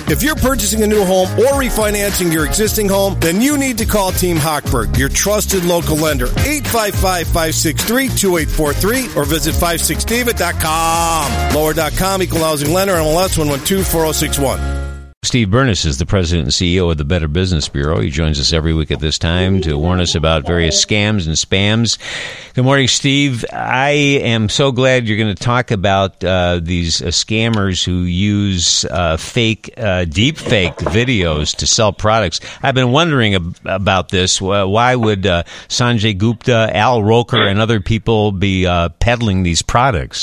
If you're purchasing a new home or refinancing your existing home, then you need to call Team Hochberg, your trusted local lender. 855-563-2843 or visit 56david.com. Lower.com, equal housing lender, MLS 1124061. Steve Burness is the president and CEO of the Better Business Bureau. He joins us every week at this time to warn us about various scams and spams. Good morning, Steve. I am so glad you're going to talk about these scammers who use deep fake videos to sell products. I've been wondering about this. Why would Sanjay Gupta, Al Roker, and other people be peddling these products?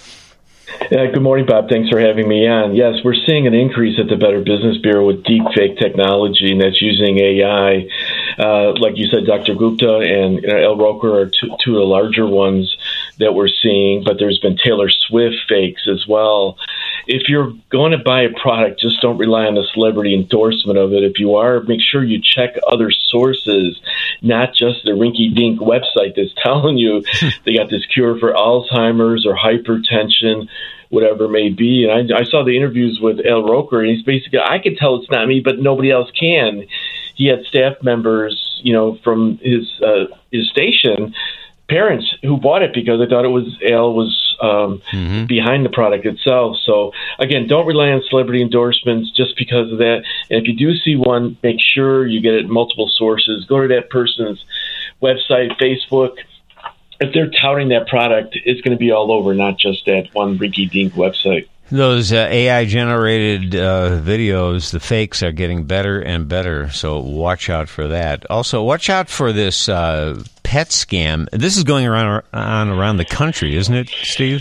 Good morning, Bob. Thanks for having me on. Yes, we're seeing an increase at the Better Business Bureau with deep fake technology, and that's using AI. Like you said, Dr. Gupta and Al Roker are two of the larger ones that we're seeing, but there's been Taylor Swift fakes as well. If you're going to buy a product, just don't rely on the celebrity endorsement of it. If you are, make sure you check other sources, not just the rinky-dink website that's telling you they got this cure for Alzheimer's or hypertension, whatever it may be. And I saw the interviews with Al Roker, and he's basically, I can tell it's not me, but nobody else can. He had staff members, from his station, parents who bought it because they thought Al was behind the product itself. So again, don't rely on celebrity endorsements just because of that. And if you do see one, make sure you get it multiple sources. Go to that person's website, Facebook. If they're touting that product, it's going to be all over, not just that one rinky-dink website. Those AI-generated videos, the fakes, are getting better and better, so watch out for that. Also, watch out for this pet scam. This is going around the country, isn't it, Steve?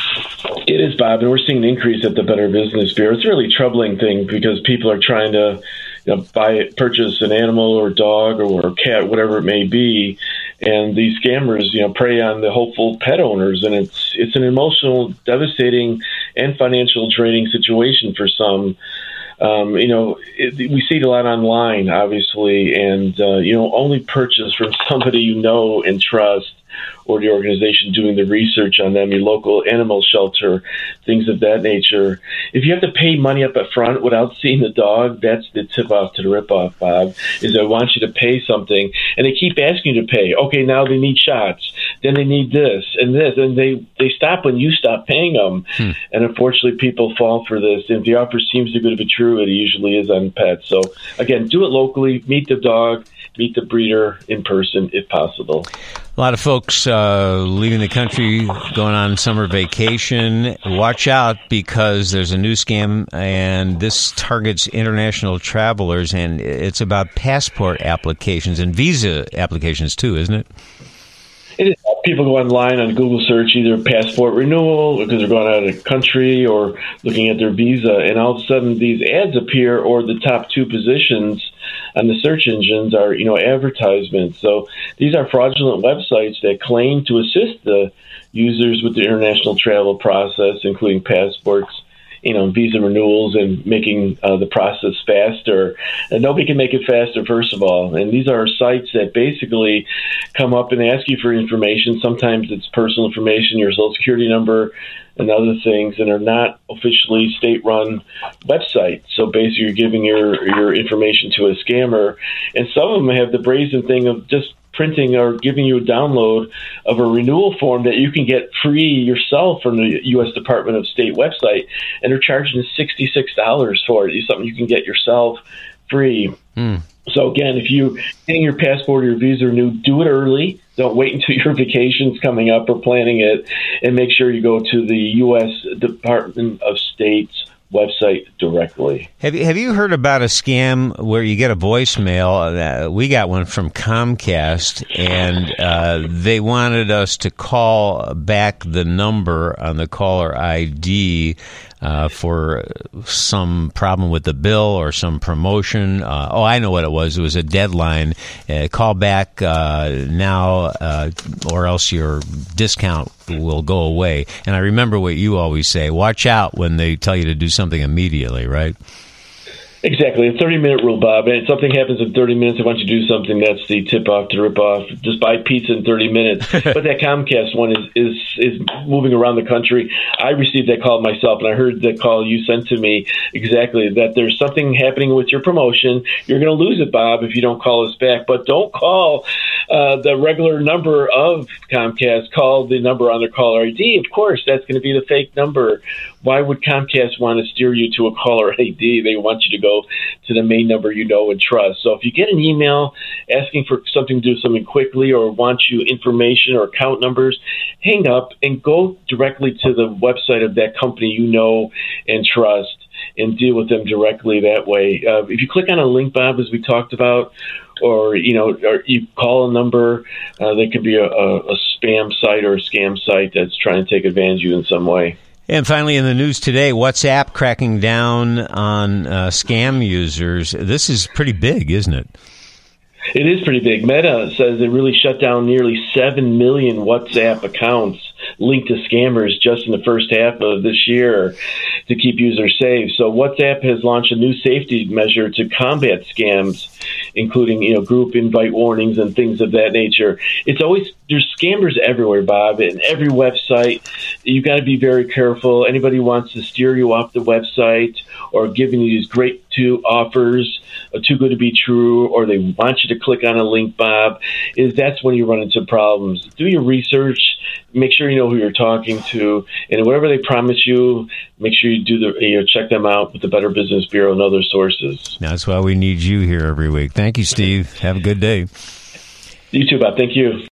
It is, Bob, and we're seeing an increase at the Better Business Bureau. It's a really troubling thing because people are trying to purchase an animal or a dog or a cat, whatever it may be, and these scammers, prey on the hopeful pet owners, and it's an emotional, devastating, and financial draining situation for some. We see it a lot online, obviously, and only purchase from somebody you know and trust, or the organization doing the research on them, your local animal shelter, things of that nature. If you have to pay money up front without seeing the dog, that's the tip-off to the rip-off, Bob, is they want you to pay something, and they keep asking you to pay. Okay, now they need shots, then they need this, and they stop when you stop paying them. And unfortunately, people fall for this, and if the offer seems too good to be true, it usually is on pets. So, again, do it locally, meet the dog, meet the breeder in person if possible. A lot of folks leaving the country, going on summer vacation. Watch out because there's a new scam, and this targets international travelers, and it's about passport applications and visa applications too, isn't it? It is. People go online on Google search, either passport renewal because they're going out of the country or looking at their visa, and all of a sudden these ads appear, or the top two positions on the search engines are, advertisements. So these are fraudulent websites that claim to assist the users with the international travel process, including passports, visa renewals, and making the process faster. And nobody can make it faster, first of all. And these are sites that basically come up and ask you for information. Sometimes it's personal information, your Social Security number, and other things, and are not officially state-run websites. So basically, you're giving your information to a scammer. And some of them have the brazen thing of just printing or giving you a download of a renewal form that you can get free yourself from the U.S. Department of State website, and they're charging $66 for it. It's something you can get yourself free. So again, if you're getting your passport or your visa renewed, do it early. Don't wait until your vacation's coming up or planning it, and make sure you go to the U.S. Department of State's website directly. Have you heard about a scam where you get a voicemail? We got one from Comcast, and they wanted us to call back the number on the caller ID for some problem with the bill or some promotion. I know what it was. It was a deadline. Call back now or else your discount will go away. And I remember what you always say, watch out when they tell you to do something immediately, right? Exactly, a 30-minute rule, Bob. And if something happens in 30 minutes, they want you to do something, that's the tip-off to rip-off. Just buy pizza in 30 minutes. But that Comcast one is moving around the country. I received that call myself, and I heard the call you sent to me exactly, that there's something happening with your promotion. You're going to lose it, Bob, if you don't call us back. But don't call the regular number of Comcast. Call the number on their caller ID. Of course, that's going to be the fake number. Why would Comcast want to steer you to a caller ID? They want you to go to the main number you know and trust. So if you get an email asking for something to do something quickly or want you information or account numbers, hang up and go directly to the website of that company you know and trust and deal with them directly that way. If you click on a link, Bob, as we talked about, or you call a number, there could be a spam site or a scam site that's trying to take advantage of you in some way. And finally, in the news today, WhatsApp cracking down on scam users. This is pretty big, isn't it? It is pretty big. Meta says it really shut down nearly 7 million WhatsApp accounts linked to scammers just in the first half of this year to keep users safe. So WhatsApp has launched a new safety measure to combat scams, including group invite warnings and things of that nature. There's scammers everywhere, Bob, and every website. You've got to be very careful. Anybody who wants to steer you off the website or giving you these great offers, too good to be true, or they want you to click on a link, Bob, that's when you run into problems. Do your research. Make sure you know who you're talking to, and whatever they promise you, make sure you do check them out with the Better Business Bureau and other sources. That's why we need you here every week. Thank you, Steve. Have a good day. You too, Bob. Thank you.